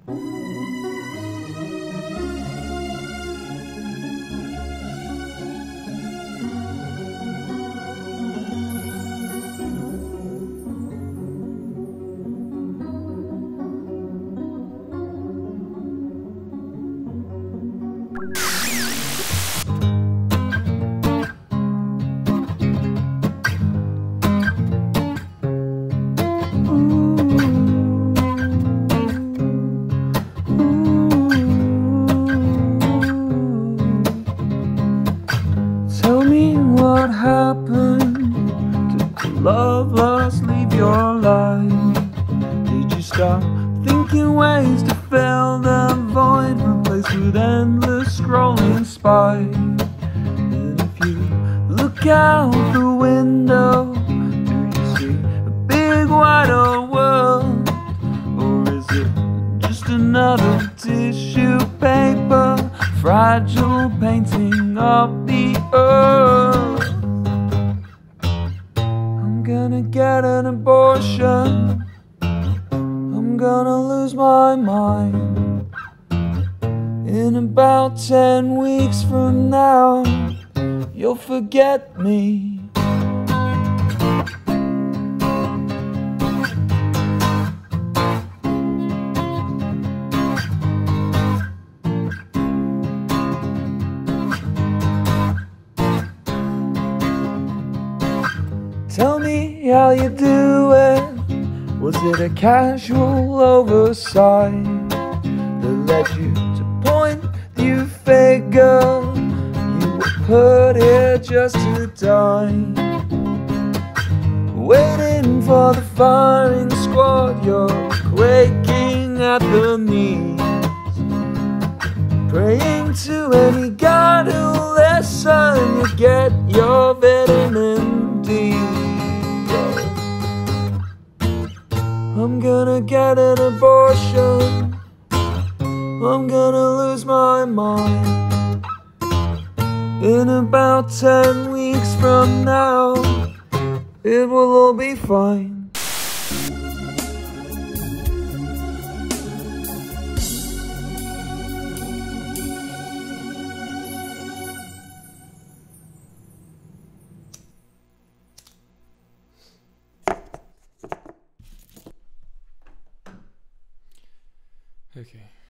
Tell me what happened. Did the love lost leave your life? Did you stop thinking ways to fill the void, replaced with endless scrolling spite? And if you look out the window, do you see a big wide old world? Or is it just another tissue paper, fragile painting of the earth? I'm gonna get an abortion, I'm gonna lose my mind. In about 10 weeks from now, you'll forget me. Tell me how you do it. Was it a casual oversight that led you to point you figure you were put here just to die? Waiting for the firing squad, you're quaking at the knees, praying to any God who'll listen. You get your vitamin D. I'm gonna get an abortion, I'm gonna lose my mind. In about 10 weeks from now, it will all be fine. Okay.